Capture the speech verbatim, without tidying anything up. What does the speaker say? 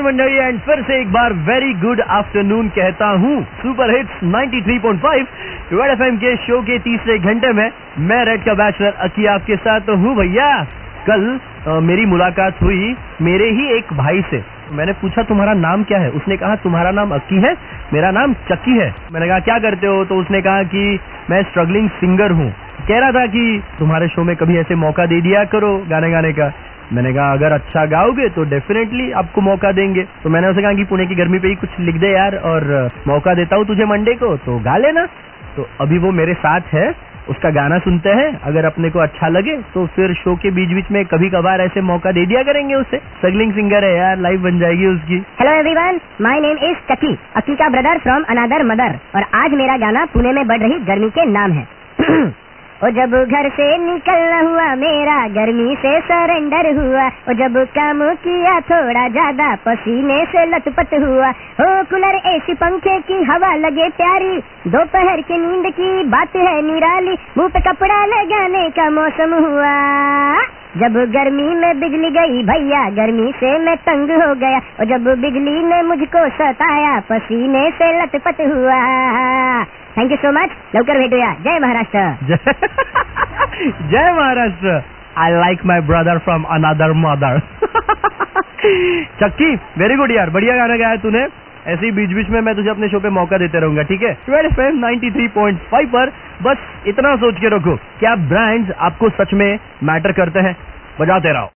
मंडली एंड फिर से एक बार वेरी गुड आफ्टरनून कहता हूँ। Super hits ninety three point five red FM के शो के तीसरे घंटे में मैं रेड का बैचलर अकी आपके साथ हूँ। भैया कल आ, मेरी मुलाकात हुई मेरे ही एक भाई से। मैंने पूछा तुम्हारा नाम क्या है? उसने कहा तुम्हारा नाम अक्की है, मेरा नाम चक्की है। मैंने कहा क्या करते हो? तो उसने कहा कि मैं स्ट्रगलिंग सिंगर हूँ। कह रहा था कि तुम्हारे शो में कभी ऐसे मौका दे दिया करो गाने गाने का। मैंने कहा अगर अच्छा गाओगे तो डेफिनेटली आपको मौका देंगे। तो मैंने उसे कहा कि पुणे की गर्मी पे ही कुछ लिख दे यार, और मौका देता हूँ तुझे मंडे को, तो गा लेना। तो अभी वो मेरे साथ है, उसका गाना सुनते हैं। अगर अपने को अच्छा लगे तो फिर शो के बीच बीच में कभी कभार ऐसे मौका दे दिया करेंगे उसे। स्ट्रगलिंग सिंगर है यार, लाइफ बन जाएगी उसकी। Hello everyone, my name is Chakki, Akki का ब्रदर फ्रॉम अनदर मदर, और आज मेरा गाना पुणे में बढ़ रही गर्मी के नाम है। और जब घर से निकलना हुआ मेरा गर्मी से सरेंडर हुआ, और जब काम किया थोड़ा ज्यादा पसीने से लथपथ हुआ, हो कूलर एसी पंखे की हवा लगे प्यारी, दोपहर की नींद की बात है निराली, मुंह पे कपड़ा लगाने का मौसम हुआ। जब गर्मी में बिजली गई भैया गर्मी से मैं तंग हो गया, और जब बिजली ने मुझको सताया पसीने से लथपथ हुआ। थैंक यू सो मच, लवकर भेटूया। जय महाराष्ट्र। जय Maharashtra. I like my brother from another mother. Chakki very good यार, बढ़िया गाना गाया तूने। ऐसे ही बीच बीच में मैं तुझे अपने शो पे मौका देते रहूंगा, ठीक है? Red FM ninety three point five पर बस इतना सोच के रखो, क्या ब्रांड्स आपको सच में मैटर करते हैं? बजाते रहो।